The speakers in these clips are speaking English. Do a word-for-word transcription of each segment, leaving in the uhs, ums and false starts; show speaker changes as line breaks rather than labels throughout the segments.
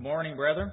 Good morning, brethren.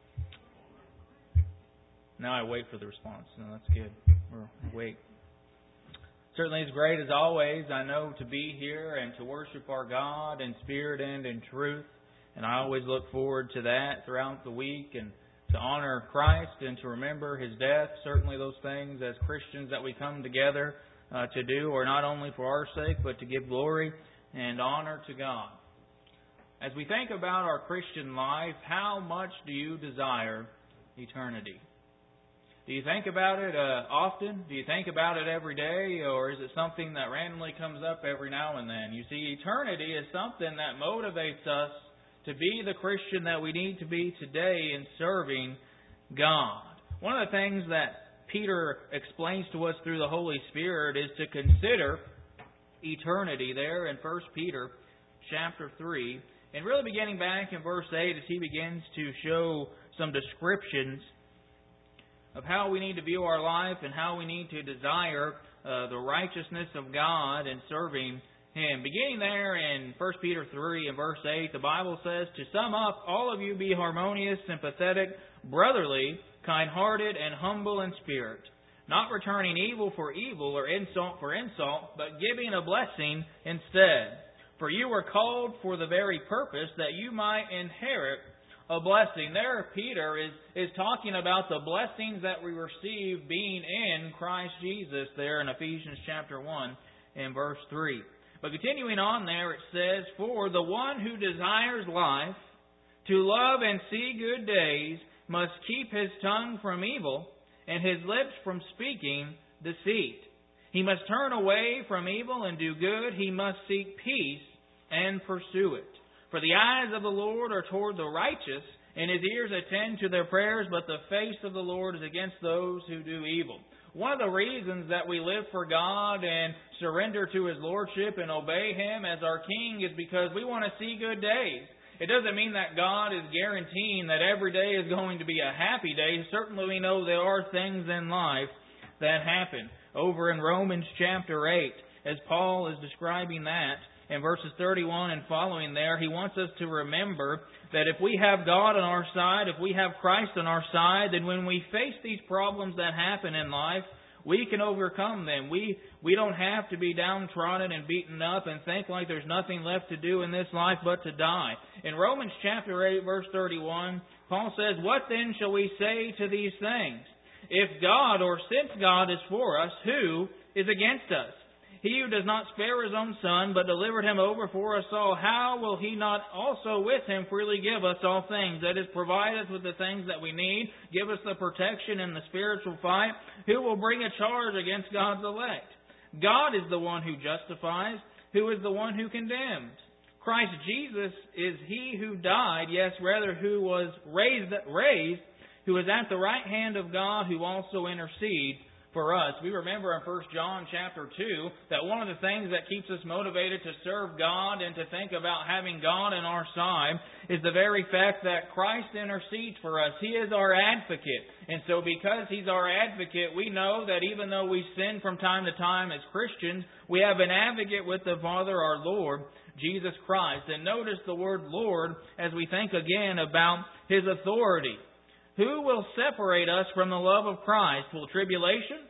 Now I wait for the response. No, that's good. We'll wait. Certainly it's great as always, I know, to be here and to worship our God in spirit and in truth. And I always look forward to that throughout the week and to honor Christ and to remember His death. Certainly those things as Christians that we come together uh, to do are not only for our sake, but to give glory and honor to God. As we think about our Christian life, how much do you desire eternity? Do you think about it uh, often? Do you think about it every day? Or is it something that randomly comes up every now and then? You see, eternity is something that motivates us to be the Christian that we need to be today in serving God. One of the things that Peter explains to us through the Holy Spirit is to consider eternity there in First Peter chapter three. And really beginning back in verse eight as he begins to show some descriptions of how we need to view our life and how we need to desire uh, the righteousness of God and serving Him. Beginning there in First Peter three and verse eight, the Bible says, "To sum up, all of you be harmonious, sympathetic, brotherly, kind-hearted, and humble in spirit, not returning evil for evil or insult for insult, but giving a blessing instead. For you were called for the very purpose that you might inherit a blessing." There, Peter is, is talking about the blessings that we receive being in Christ Jesus there in Ephesians chapter one and verse three. But continuing on there, it says, "For the one who desires life, to love and see good days, must keep his tongue from evil and his lips from speaking deceit. He must turn away from evil and do good. He must seek peace and pursue it. For the eyes of the Lord are toward the righteous, and His ears attend to their prayers, but the face of the Lord is against those who do evil." One of the reasons that we live for God and surrender to His Lordship and obey Him as our King is because we want to see good days. It doesn't mean that God is guaranteeing that every day is going to be a happy day. Certainly we know there are things in life that happen. Over in Romans chapter eight, as Paul is describing that, in verses thirty-one and following there, he wants us to remember that if we have God on our side, if we have Christ on our side, then when we face these problems that happen in life, we can overcome them. We we don't have to be downtrodden and beaten up and think like there's nothing left to do in this life but to die. In Romans chapter eight, verse thirty-one, Paul says, "What then shall we say to these things? If God, or since God is for us, who is against us? He who does not spare His own Son, but delivered Him over for us all, how will He not also with Him freely give us all things? That is, provide us with the things that we need, give us the protection in the spiritual fight. Who will bring a charge against God's elect? God is the one who justifies. Who is the one who condemns? Christ Jesus is He who died, yes, rather who was raised, raised, who is at the right hand of God, who also intercedes for us." We remember in First John chapter two that one of the things that keeps us motivated to serve God and to think about having God on our side is the very fact that Christ intercedes for us. He is our advocate. And so because He's our advocate, we know that even though we sin from time to time as Christians, we have an advocate with the Father, our Lord, Jesus Christ. And notice the word Lord as we think again about His authority. Who will separate us from the love of Christ? Will tribulation,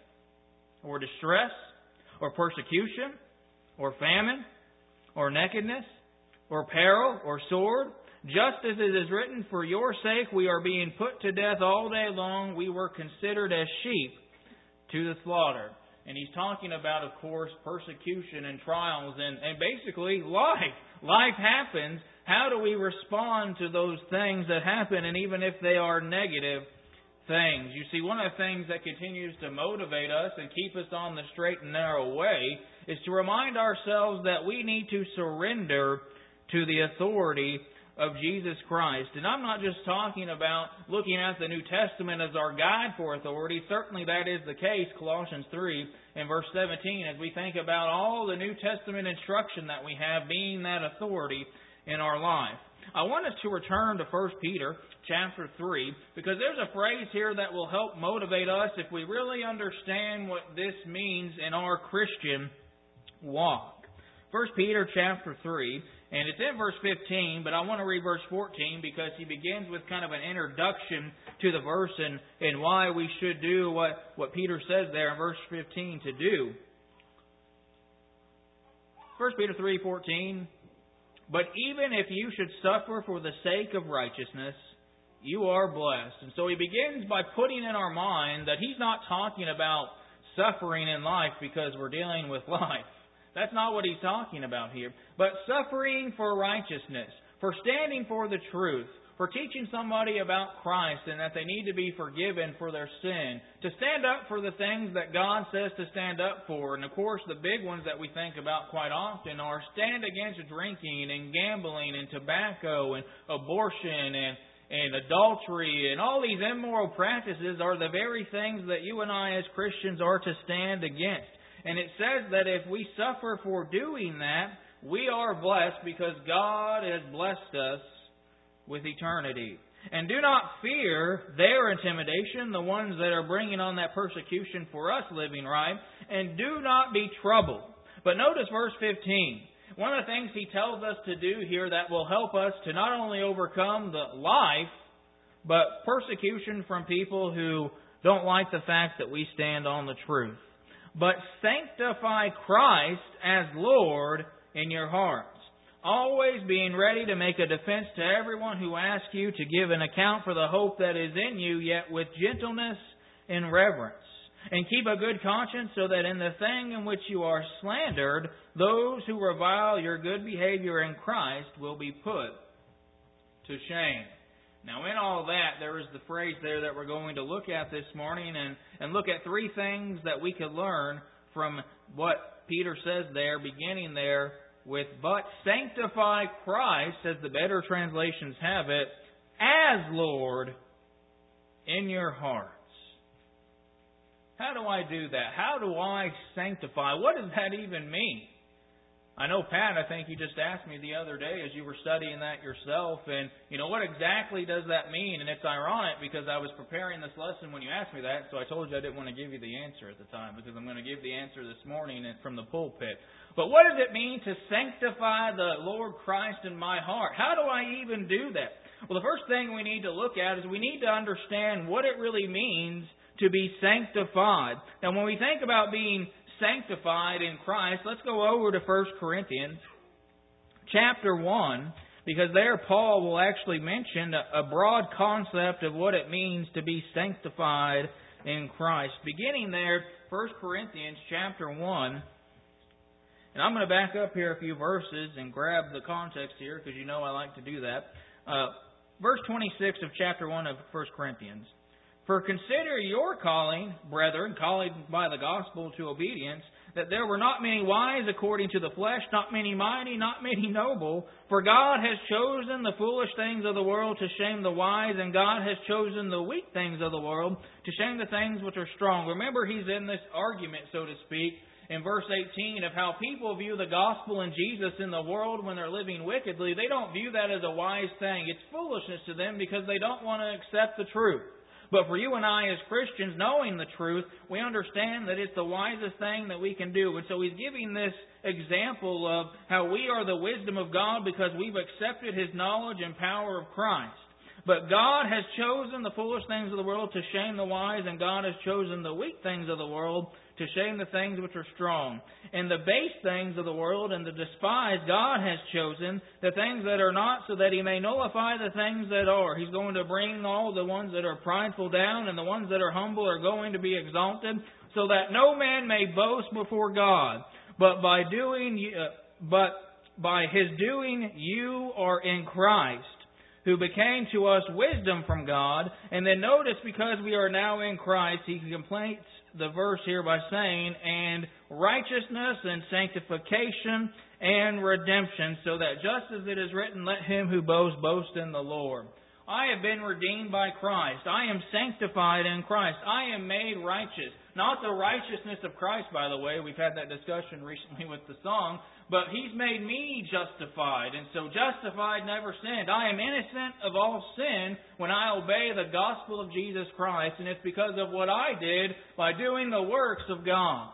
or distress, or persecution, or famine, or nakedness, or peril, or sword? Just as it is written, "For your sake we are being put to death all day long. We were considered as sheep to the slaughter." And he's talking about, of course, persecution and trials and, and basically life. Life happens. How do we respond to those things that happen, and even if they are negative things? You see, one of the things that continues to motivate us and keep us on the straight and narrow way is to remind ourselves that we need to surrender to the authority of Jesus Christ. And I'm not just talking about looking at the New Testament as our guide for authority. Certainly that is the case, Colossians three and verse seventeen, as we think about all the New Testament instruction that we have being that authority in our life. I want us to return to First Peter chapter three, because there's a phrase here that will help motivate us if we really understand what this means in our Christian walk. First Peter chapter three And it's in verse fifteen, but I want to read verse fourteen because he begins with kind of an introduction to the verse and, and why we should do what, what Peter says there in verse fifteen to do. First Peter three fourteen, but even if you should suffer for the sake of righteousness, you are blessed. And so he begins by putting in our mind that he's not talking about suffering in life because we're dealing with life. That's not what he's talking about here. But suffering for righteousness, for standing for the truth, for teaching somebody about Christ and that they need to be forgiven for their sin, to stand up for the things that God says to stand up for. And of course, the big ones that we think about quite often are stand against drinking and gambling and tobacco and abortion and and adultery and all these immoral practices are the very things that you and I as Christians are to stand against. And it says that if we suffer for doing that, we are blessed because God has blessed us with eternity. And do not fear their intimidation, the ones that are bringing on that persecution for us living right, and do not be troubled. But notice verse fifteen. One of the things he tells us to do here that will help us to not only overcome the life, but persecution from people who don't like the fact that we stand on the truth. But sanctify Christ as Lord in your hearts, always being ready to make a defense to everyone who asks you to give an account for the hope that is in you, yet with gentleness and reverence. And keep a good conscience so that in the thing in which you are slandered, those who revile your good behavior in Christ will be put to shame. Now in all that, there is the phrase there that we're going to look at this morning and, and look at three things that we could learn from what Peter says there, beginning there with, but sanctify Christ, as the better translations have it, as Lord in your hearts. How do I do that? How do I sanctify? What does that even mean? I know, Pat, I think you just asked me the other day as you were studying that yourself, and, you know, what exactly does that mean? And it's ironic because I was preparing this lesson when you asked me that, so I told you I didn't want to give you the answer at the time because I'm going to give the answer this morning from the pulpit. But what does it mean to sanctify the Lord Christ in my heart? How do I even do that? Well, the first thing we need to look at is we need to understand what it really means to be sanctified. Now, when we think about being sanctified in Christ, let's go over to First Corinthians chapter one, because there Paul will actually mention a broad concept of what it means to be sanctified in Christ. Beginning there, First Corinthians chapter one, and I'm going to back up here a few verses and grab the context here, because you know I like to do that. Uh, verse twenty-six of chapter one of First Corinthians. For consider your calling, brethren, calling by the gospel to obedience, that there were not many wise according to the flesh, not many mighty, not many noble. For God has chosen the foolish things of the world to shame the wise, and God has chosen the weak things of the world to shame the things which are strong. Remember, he's in this argument, so to speak, in verse eighteen of how people view the gospel and Jesus in the world when they're living wickedly. They don't view that as a wise thing. It's foolishness to them because they don't want to accept the truth. But for you and I as Christians, knowing the truth, we understand that it's the wisest thing that we can do. And so he's giving this example of how we are the wisdom of God because we've accepted His knowledge and power of Christ. But God has chosen the foolish things of the world to shame the wise, and God has chosen the weak things of the world to shame the things which are strong. And the base things of the world and the despised God has chosen, the things that are not, so that He may nullify the things that are. He's going to bring all the ones that are prideful down, and the ones that are humble are going to be exalted, so that no man may boast before God. But by doing, uh, but by His doing, you are in Christ, who became to us wisdom from God. And then notice, because we are now in Christ, he completes the verse here by saying, and righteousness and sanctification and redemption, so that just as it is written, let him who boasts boast in the Lord. I have been redeemed by Christ. I am sanctified in Christ. I am made righteous. Not the righteousness of Christ, by the way. We've had that discussion recently with the song. But He's made me justified. And so justified, never sinned. I am innocent of all sin when I obey the gospel of Jesus Christ. And it's because of what I did by doing the works of God.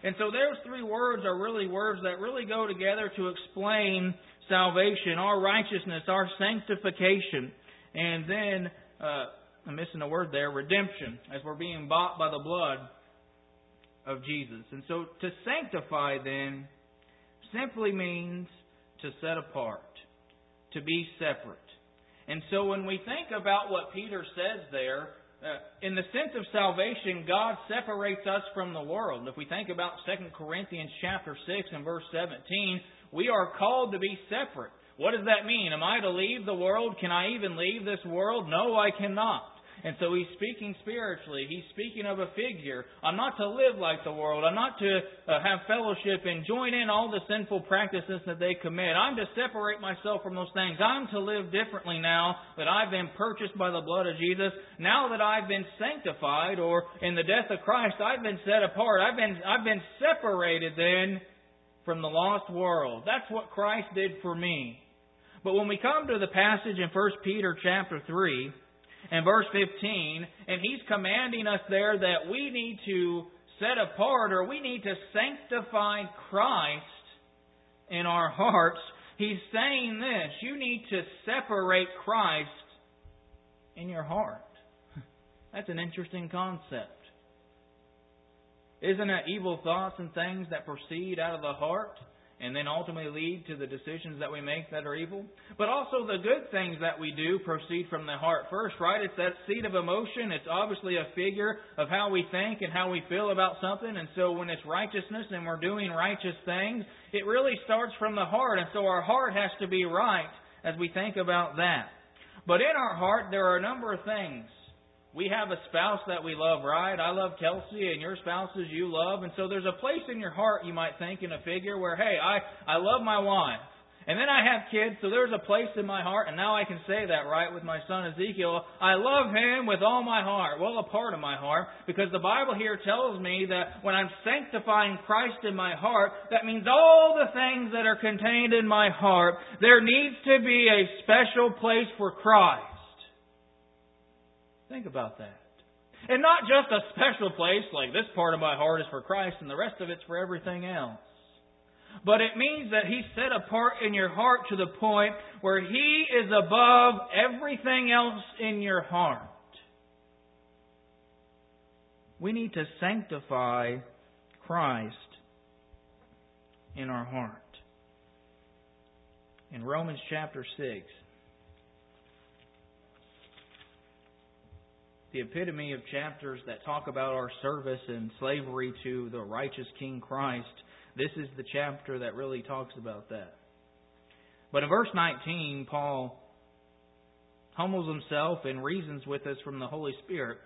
And so those three words are really words that really go together to explain salvation, our righteousness, our sanctification. And then, uh, I'm missing a word there, redemption, as we're being bought by the blood of Jesus. And so to sanctify then simply means to set apart, to be separate. And so when we think about what Peter says there, uh, in the sense of salvation, God separates us from the world. If we think about Second Corinthians chapter six and verse seventeen, we are called to be separate. What does that mean? Am I to leave the world? Can I even leave this world? No, I cannot. And so he's speaking spiritually. He's speaking of a figure. I'm not to live like the world. I'm not to uh, have fellowship and join in all the sinful practices that they commit. I'm to separate myself from those things. I'm to live differently now that I've been purchased by the blood of Jesus. Now that I've been sanctified, or in the death of Christ, I've been set apart. I've been, I've been separated then from the lost world. That's what Christ did for me. But when we come to the passage in First Peter chapter three, and verse fifteen, and he's commanding us there that we need to set apart, or we need to sanctify Christ in our hearts. He's saying this: you need to separate Christ in your heart. That's an interesting concept. Isn't it evil thoughts and things that proceed out of the heart and then ultimately lead to the decisions that we make that are evil? But also the good things that we do proceed from the heart first, right? It's that seed of emotion. It's obviously a figure of how we think and how we feel about something. And so when it's righteousness and we're doing righteous things, it really starts from the heart. And so our heart has to be right as we think about that. But in our heart, there are a number of things. We have a spouse that we love, right? I love Kelsey, and your spouses you love. And so there's a place in your heart, you might think, in a figure where, hey, I, I love my wife. And then I have kids, so there's a place in my heart, and now I can say that, right, with my son Ezekiel. I love him with all my heart. Well, a part of my heart, because the Bible here tells me that when I'm sanctifying Christ in my heart, that means all the things that are contained in my heart, there needs to be a special place for Christ. Think about that. And not just a special place like this part of my heart is for Christ and the rest of it's for everything else. But it means that He's set apart in your heart to the point where He is above everything else in your heart. We need to sanctify Christ in our heart. In Romans chapter six, the epitome of chapters that talk about our service and slavery to the righteous King Christ, this is the chapter that really talks about that. But in verse nineteen, Paul humbles himself and reasons with us from the Holy Spirit.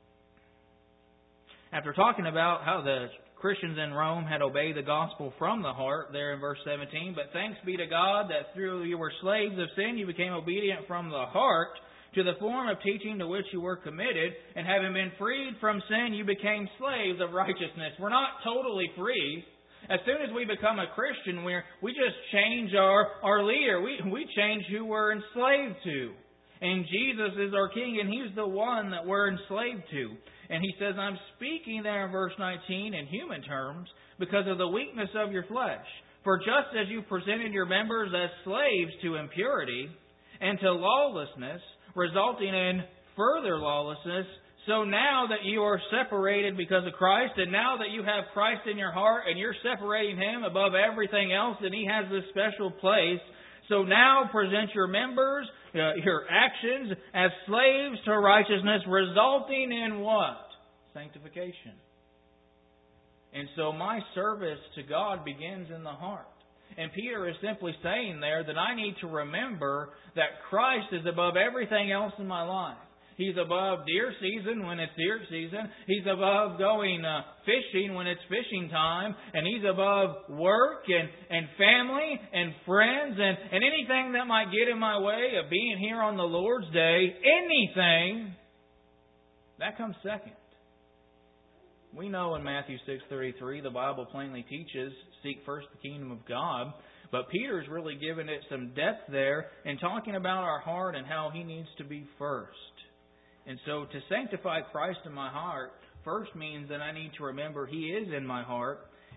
After talking about how the Christians in Rome had obeyed the gospel from the heart, there in verse seventeen, but thanks be to God that through you were slaves of sin, you became obedient from the heart to the form of teaching to which you were committed, and having been freed from sin, you became slaves of righteousness. We're not totally free. As soon as we become a Christian, we're, we just change our, our leader. We, we change who we're enslaved to. And Jesus is our King, and He's the one that we're enslaved to. And He says, I'm speaking there in verse nineteen in human terms because of the weakness of your flesh. For just as you presented your members as slaves to impurity and to lawlessness, resulting in further lawlessness, so now that you are separated because of Christ, and now that you have Christ in your heart, and you're separating Him above everything else, and He has this special place, so now present your members, uh, your actions, as slaves to righteousness, resulting in what? Sanctification. And so my service to God begins in the heart. And Peter is simply saying there that I need to remember that Christ is above everything else in my life. He's above deer season when it's deer season. He's above going uh, fishing when it's fishing time. And He's above work and, and family and friends and, and anything that might get in my way of being here on the Lord's Day. Anything, that comes second. We know in Matthew six thirty-three, the Bible plainly teaches, seek first the kingdom of God. But Peter's really given it some depth there in talking about our heart and how He needs to be first. And so to sanctify Christ in my heart first means that I need to remember He is in my heart.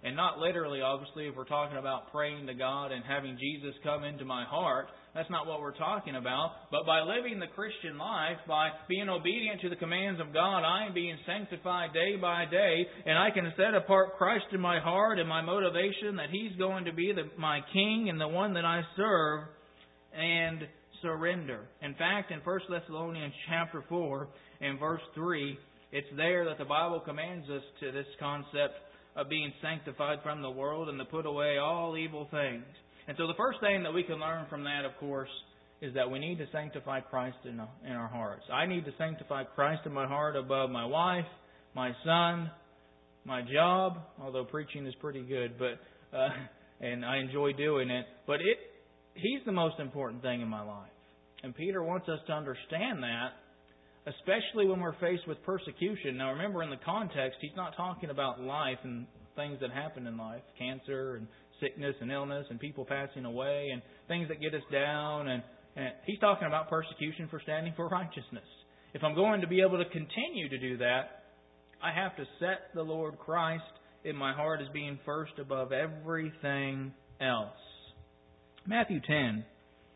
And not literally, obviously, if we're talking about praying to God and having Jesus come into my heart. That's not what we're talking about. But by living the Christian life, by being obedient to the commands of God, I am being sanctified day by day. And I can set apart Christ in my heart and my motivation that He's going to be the, my King and the one that I serve, and surrender. In fact, in First Thessalonians chapter four and verse three, it's there that the Bible commands us to this concept of being sanctified from the world and to put away all evil things. And so the first thing that we can learn from that, of course, is that we need to sanctify Christ in, in our hearts. I need to sanctify Christ in my heart above my wife, my son, my job, although preaching is pretty good, but uh, and I enjoy doing it. But it He's the most important thing in my life. And Peter wants us to understand that, especially when we're faced with persecution. Now remember, in the context, he's not talking about life and things that happen in life, cancer and sickness and illness and people passing away and things that get us down. And, and he's talking about persecution for standing for righteousness. If I'm going to be able to continue to do that, I have to set the Lord Christ in my heart as being first above everything else. Matthew ten,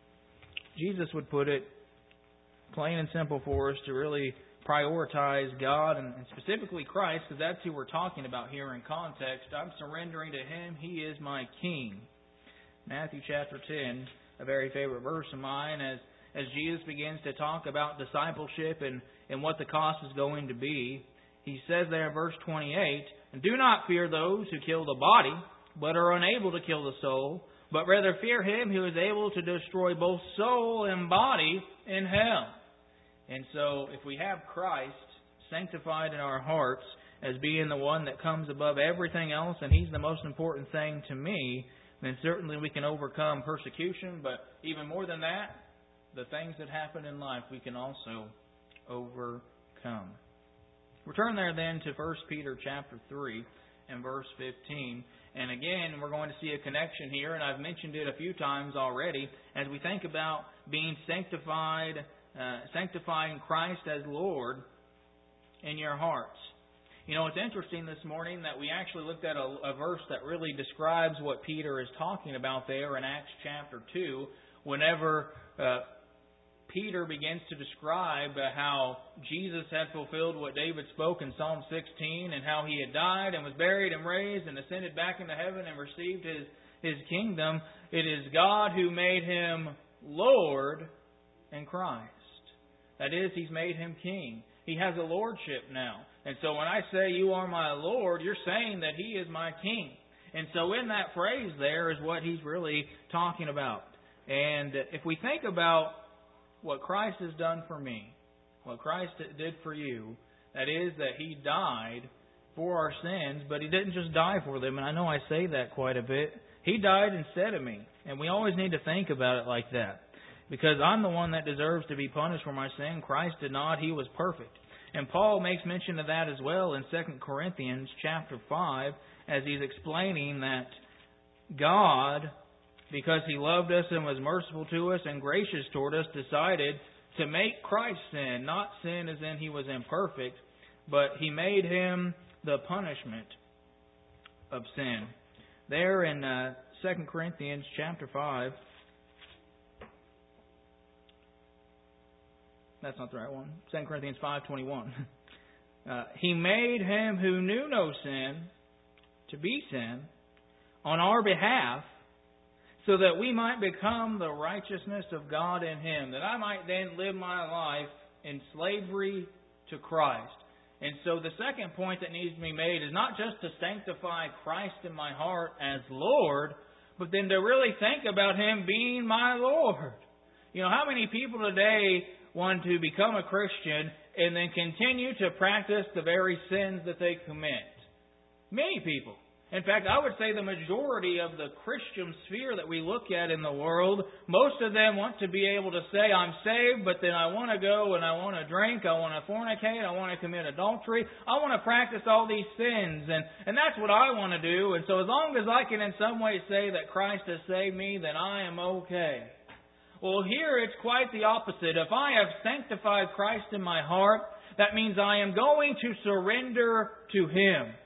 Jesus would put it plain and simple for us to really prioritize God and specifically Christ, because that's who we're talking about here in context. I'm surrendering to Him. He is my King. Matthew chapter ten, a very favorite verse of mine, as, as Jesus begins to talk about discipleship and, and what the cost is going to be. He says there in verse twenty-eight, "And do not fear those who kill the body, but are unable to kill the soul, but rather fear Him who is able to destroy both soul and body in hell." And so, if we have Christ sanctified in our hearts as being the one that comes above everything else, and He's the most important thing to me, then certainly we can overcome persecution. But even more than that, the things that happen in life we can also overcome. Return there then to First Peter chapter three and verse fifteen. And again, we're going to see a connection here, and I've mentioned it a few times already, as we think about being sanctified, uh, sanctifying Christ as Lord in your hearts. You know, it's interesting this morning that we actually looked at a, a verse that really describes what Peter is talking about there in Acts chapter two, whenever uh, Peter begins to describe uh, how Jesus had fulfilled what David spoke in Psalm sixteen, and how He had died and was buried and raised and ascended back into heaven and received His, His kingdom. It is God who made Him Lord in Christ. That is, He's made Him King. He has a lordship now. And so when I say, "You are my Lord," you're saying that He is my King. And so in that phrase there is what He's really talking about. And if we think about what Christ has done for me, what Christ did for you, that is that He died for our sins, but He didn't just die for them, and I know I say that quite a bit. He died instead of me, and we always need to think about it like that, because I'm the one that deserves to be punished for my sin. Christ did not. He was perfect. And Paul makes mention of that as well in Second Corinthians chapter five, as he's explaining that God, because He loved us and was merciful to us and gracious toward us, decided to make Christ sin. Not sin as in He was imperfect, but He made Him the punishment of sin. There in uh, Second Corinthians chapter five, that's not the right one. Second Corinthians five twenty-one. Uh, he made Him who knew no sin to be sin on our behalf, so that we might become the righteousness of God in Him, that I might then live my life in slavery to Christ. And so the second point that needs to be made is not just to sanctify Christ in my heart as Lord, but then to really think about Him being my Lord. You know, how many people today want to become a Christian and then continue to practice the very sins that they commit? Many people. In fact, I would say the majority of the Christian sphere that we look at in the world, most of them want to be able to say, "I'm saved, but then I want to go and I want to drink, I want to fornicate, I want to commit adultery, I want to practice all these sins, and, and that's what I want to do. And so as long as I can in some way say that Christ has saved me, then I am okay." Well, here it's quite the opposite. If I have sanctified Christ in my heart, that means I am going to surrender to Him.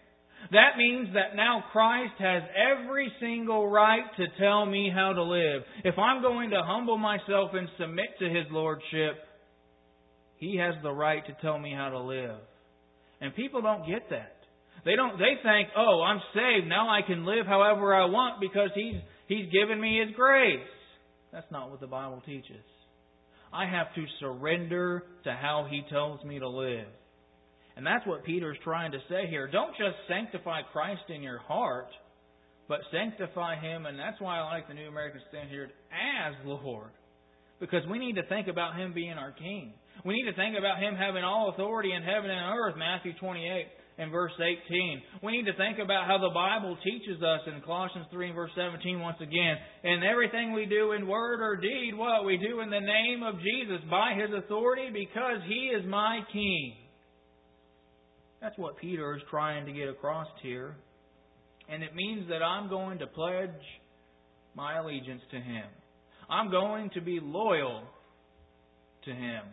That means that now Christ has every single right to tell me how to live. If I'm going to humble myself and submit to His Lordship, He has the right to tell me how to live. And people don't get that. They don't. They think, oh, I'm saved. Now I can live however I want because He's He's given me His grace. That's not what the Bible teaches. I have to surrender to how He tells me to live. And that's what Peter's trying to say here. Don't just sanctify Christ in your heart, but sanctify Him. And that's why I like the New American Standard as Lord. Because we need to think about Him being our King. We need to think about Him having all authority in heaven and earth, Matthew twenty-eight and verse eighteen. We need to think about how the Bible teaches us in Colossians three and verse seventeen once again. And everything we do in word or deed, what? We do in the name of Jesus by His authority because He is my King. That's what Peter is trying to get across here. And it means that I'm going to pledge my allegiance to Him. I'm going to be loyal to Him.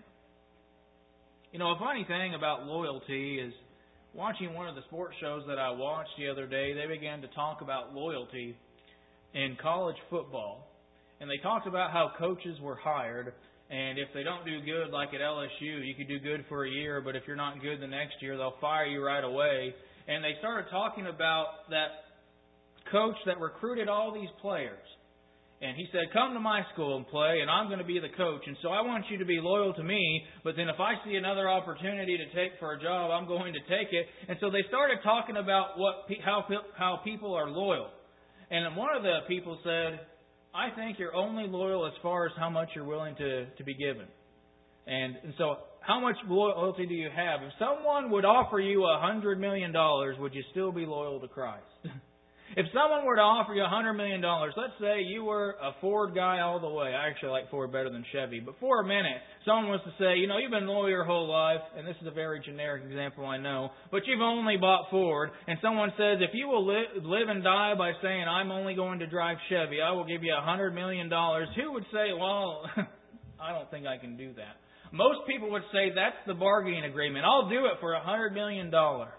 You know, a funny thing about loyalty is watching one of the sports shows that I watched the other day, they began to talk about loyalty in college football. And they talked about how coaches were hired. And if they don't do good, like at L S U, you could do good for a year, but if you're not good the next year, they'll fire you right away. And they started talking about that coach that recruited all these players. And he said, come to my school and play, and I'm going to be the coach. And so I want you to be loyal to me, but then if I see another opportunity to take for a job, I'm going to take it. And so they started talking about what how how people are loyal. And one of the people said, I think you're only loyal as far as how much you're willing to, to be given. And, and so how much loyalty do you have? If someone would offer you a hundred million dollars, would you still be loyal to Christ? If someone were to offer you a hundred million dollars, let's say you were a Ford guy all the way. I actually like Ford better than Chevy. But for a minute, someone was to say, you know, you've been loyal your whole life, and this is a very generic example, I know, but you've only bought Ford, and someone says, if you will live, live and die by saying, I'm only going to drive Chevy, I will give you a hundred million dollars, who would say, well, I don't think I can do that. Most people would say, that's the bargaining agreement. I'll do it for a hundred million dollars.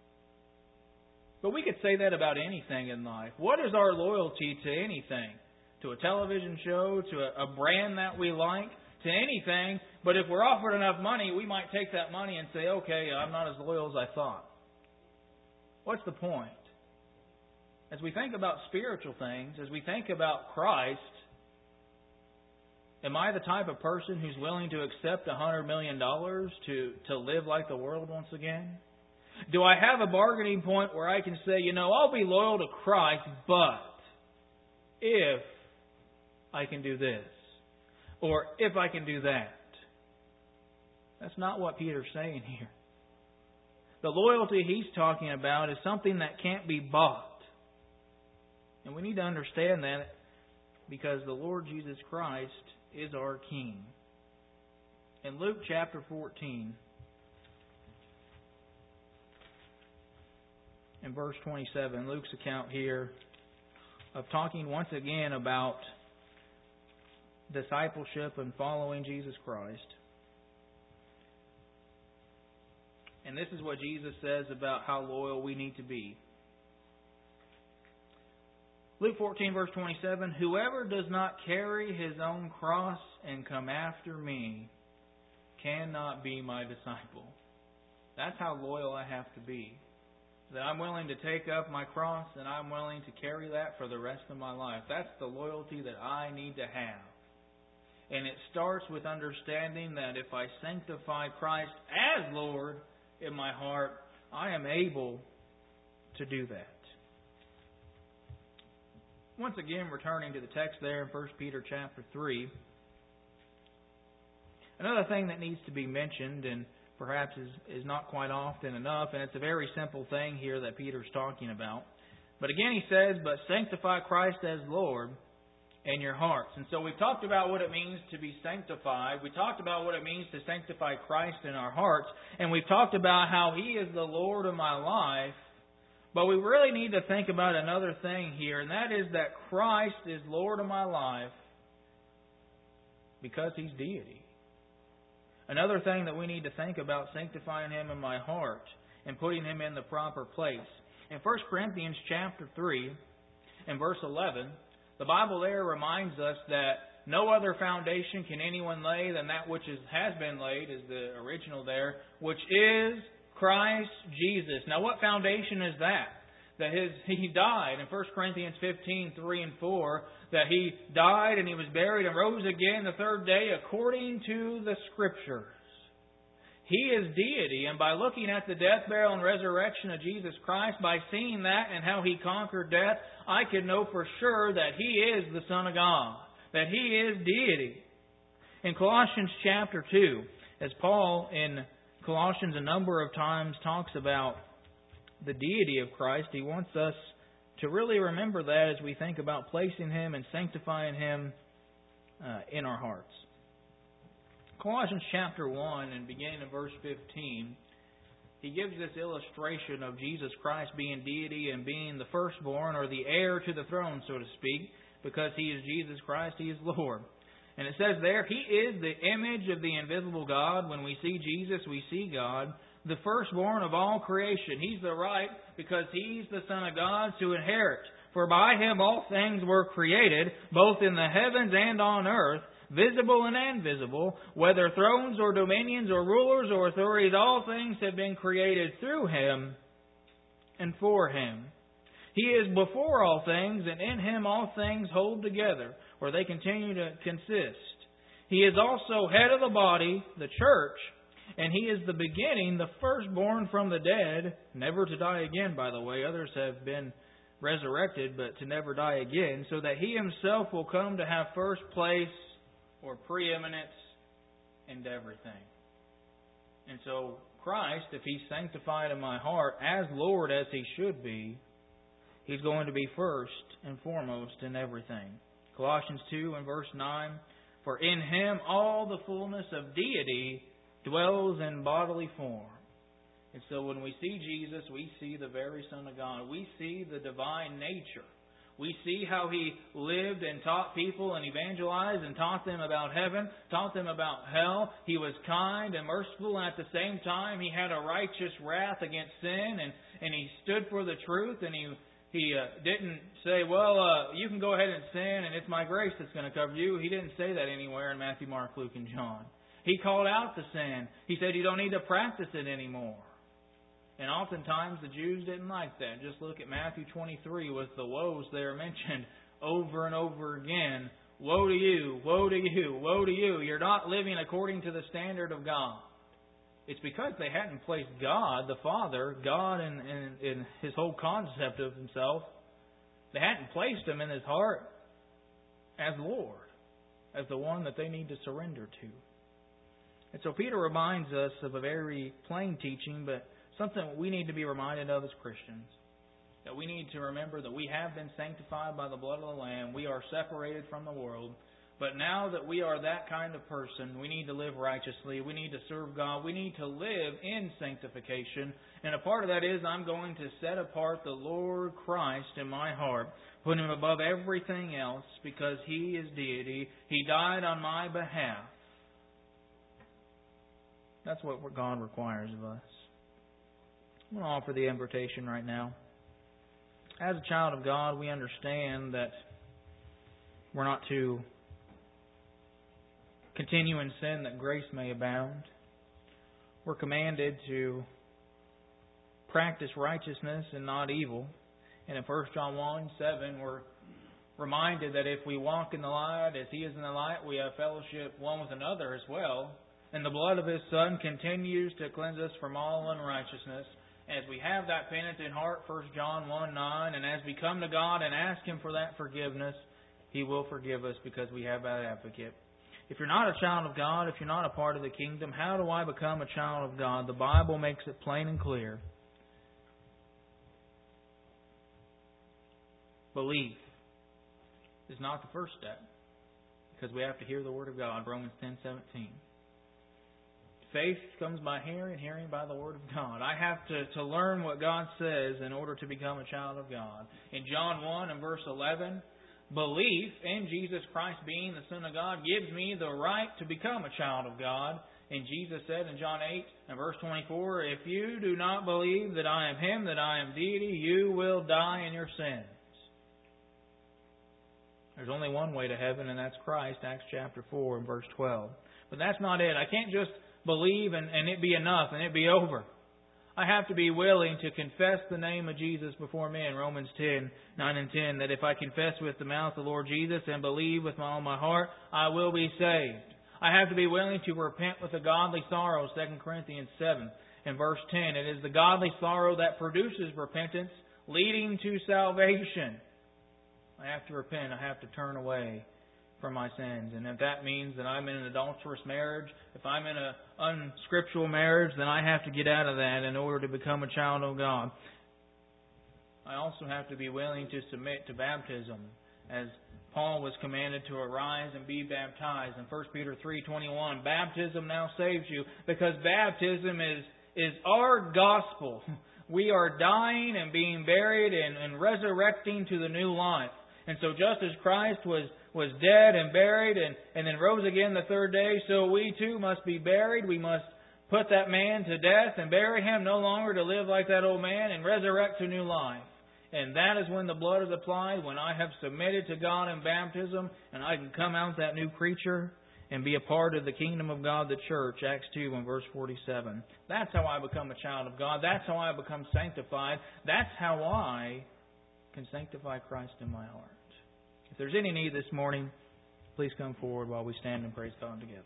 But we could say that about anything in life. What is our loyalty to anything? To a television show, to a, a brand that we like, to anything. But if we're offered enough money, we might take that money and say, okay, I'm not as loyal as I thought. What's the point? As we think about spiritual things, as we think about Christ, am I the type of person who's willing to accept a hundred million dollars to, to live like the world once again? Do I have a bargaining point where I can say, you know, I'll be loyal to Christ, but if I can do this, or if I can do that? That's not what Peter's saying here. The loyalty he's talking about is something that can't be bought. And we need to understand that because the Lord Jesus Christ is our King. In Luke chapter fourteen, in verse twenty-seven, Luke's account here of talking once again about discipleship and following Jesus Christ. And this is what Jesus says about how loyal we need to be. Luke fourteen, verse twenty-seven, whoever does not carry his own cross and come after me cannot be my disciple. That's how loyal I have to be. That I'm willing to take up my cross and I'm willing to carry that for the rest of my life. That's the loyalty that I need to have. And it starts with understanding that if I sanctify Christ as Lord in my heart, I am able to do that. Once again, returning to the text there in First Peter chapter three, another thing that needs to be mentioned, and perhaps is, is not quite often enough, and it's a very simple thing here that Peter's talking about. But again, he says, but sanctify Christ as Lord in your hearts. And so we've talked about what it means to be sanctified. We talked about what it means to sanctify Christ in our hearts. And we've talked about how He is the Lord of my life. But we really need to think about another thing here, and that is that Christ is Lord of my life because He's deity. Another thing that we need to think about sanctifying Him in my heart and putting Him in the proper place In First Corinthians chapter three and verse eleven, the Bible there reminds us that no other foundation can anyone lay than that which is, has been laid, is the original there, which is Christ Jesus. Now what foundation is that? That his He died in First Corinthians fifteen, three and four, that He died and He was buried and rose again the third day according to the Scriptures. He is deity, and by looking at the death, burial, and resurrection of Jesus Christ, by seeing that and how He conquered death, I can know for sure that He is the Son of God, that He is deity. In Colossians chapter two, as Paul in Colossians a number of times talks about the deity of Christ, he wants us to really remember that as we think about placing Him and sanctifying Him uh, in our hearts. Colossians chapter one and beginning in verse fifteen, he gives this illustration of Jesus Christ being deity and being the firstborn or the heir to the throne, so to speak, because He is Jesus Christ, He is Lord. And it says there, He is the image of the invisible God. When we see Jesus, we see God, the firstborn of all creation. He's the right because He's the Son of God to inherit. For by Him all things were created, both in the heavens and on earth, visible and invisible, whether thrones or dominions or rulers or authorities, all things have been created through Him and for Him. He is before all things, and in Him all things hold together, or they continue to consist. He is also head of the body, the church, and He is the beginning, the firstborn from the dead, never to die again, by the way. Others have been resurrected, but to never die again, so that He Himself will come to have first place or preeminence in everything. And so Christ, if He's sanctified in my heart as Lord as He should be, He's going to be first and foremost in everything. Colossians two and verse nine, for in Him all the fullness of deity dwells in bodily form. And so when we see Jesus, we see the very Son of God. We see the divine nature. We see how He lived and taught people and evangelized and taught them about heaven, taught them about hell. He was kind and merciful, and at the same time He had a righteous wrath against sin, and, and He stood for the truth, and He He uh, didn't say, well, uh, you can go ahead and sin and it's my grace that's going to cover you. He didn't say that anywhere in Matthew, Mark, Luke, and John. He called out the sin. He said you don't need to practice it anymore. And oftentimes the Jews didn't like that. Just look at Matthew twenty-three with the woes there mentioned over and over again. Woe to you, woe to you, woe to you. You're not living according to the standard of God. It's because they hadn't placed God, the Father, God in, in, in His whole concept of Himself, they hadn't placed Him in His heart as Lord, as the one that they need to surrender to. And so Peter reminds us of a very plain teaching, but something we need to be reminded of as Christians. That we need to remember that we have been sanctified by the blood of the Lamb. We are separated from the world. But now that we are that kind of person, we need to live righteously. We need to serve God. We need to live in sanctification. And a part of that is I'm going to set apart the Lord Christ in my heart, put Him above everything else because He is deity. He died on my behalf. That's what God requires of us. I'm going to offer the invitation right now. As a child of God, we understand that we're not to continue in sin that grace may abound. We're commanded to practice righteousness and not evil. And in First John one seven, we're reminded that if we walk in the light as He is in the light, we have fellowship one with another as well. And the blood of His Son continues to cleanse us from all unrighteousness. As we have that penitent heart, First John one nine, and as we come to God and ask Him for that forgiveness, He will forgive us because we have that advocate. If you're not a child of God, if you're not a part of the kingdom, how do I become a child of God? The Bible makes it plain and clear. Belief is not the first step, because we have to hear the Word of God, Romans ten seventeen. Faith comes by hearing, hearing by the Word of God. I have to, to learn what God says in order to become a child of God. In John one and verse eleven, belief in Jesus Christ being the Son of God gives me the right to become a child of God. And Jesus said in John eight and verse twenty-four, if you do not believe that I am Him, that I am deity, you will die in your sins. There's only one way to heaven, and that's Christ, Acts chapter four and verse twelve. But that's not it. I can't just believe and, and it be enough and it be over. I have to be willing to confess the name of Jesus before men. Romans ten, nine and ten, that if I confess with the mouth the Lord Jesus and believe with all my heart, I will be saved. I have to be willing to repent with a godly sorrow. Second Corinthians seven and verse ten. It is the godly sorrow that produces repentance, leading to salvation. I have to repent. I have to turn away from my sins. And if that means that I'm in an adulterous marriage, if I'm in an unscriptural marriage, then I have to get out of that in order to become a child of God. I also have to be willing to submit to baptism, as Paul was commanded to arise and be baptized. In First Peter three twenty-one, baptism now saves you, because baptism is, is our gospel. We are dying and being buried and, and resurrecting to the new life. And so just as Christ was, was dead and buried and, and then rose again the third day, so we too must be buried. We must put that man to death and bury him, no longer to live like that old man, and resurrect to new life. And that is when the blood is applied, when I have submitted to God in baptism, and I can come out that new creature and be a part of the kingdom of God, the church, Acts two and verse forty-seven. That's how I become a child of God. That's how I become sanctified. That's how I can sanctify Christ in my heart. If there's any need this morning, please come forward while we stand and praise God together.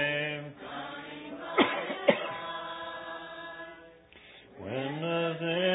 When the